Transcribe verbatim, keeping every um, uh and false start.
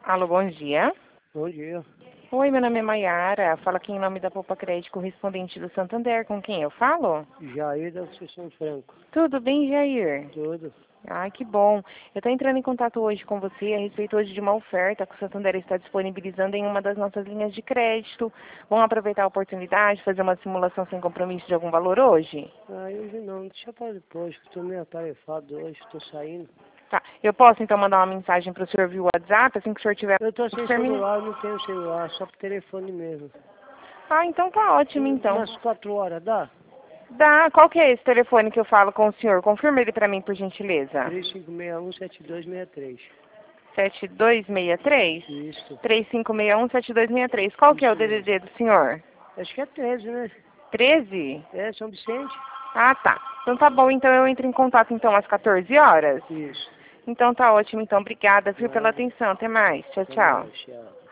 Alô, bom dia. Bom dia. Oi, meu nome é Maiara. Fala aqui em nome da Poupa Crédito, correspondente do Santander. Com quem eu falo? Jair da Associação Franco. Tudo bem, Jair? Tudo. Ai, que bom. Eu estou entrando em contato hoje com você a respeito hoje de uma oferta que o Santander está disponibilizando em uma das nossas linhas de crédito. Vamos aproveitar a oportunidade, fazer uma simulação sem compromisso de algum valor hoje? Ah, hoje não. Deixa para depois, que estou meio atarefado hoje, estou saindo. Tá. Eu posso, então, mandar uma mensagem para o senhor via WhatsApp, assim que o senhor tiver... Eu estou sem termina- celular, não tenho celular, só por telefone mesmo. Ah, então tá ótimo, então. Umas quatro horas, dá? Dá. Qual que é esse telefone que eu falo com o senhor? Confirma ele para mim, por gentileza. três cinco seis um, sete dois seis três. sete dois seis três? Isso. três cinco seis um, sete dois seis três. Qual que é o Isso D D mesmo. D do senhor? Acho que é treze, né? treze? É, São Vicente? Ah, tá. Então tá bom, então eu entro em contato então às quatorze horas? Isso. Então tá ótimo, então. Obrigada, viu, pela Nada. atenção. Até mais. Tchau, Até tchau. mais, tchau.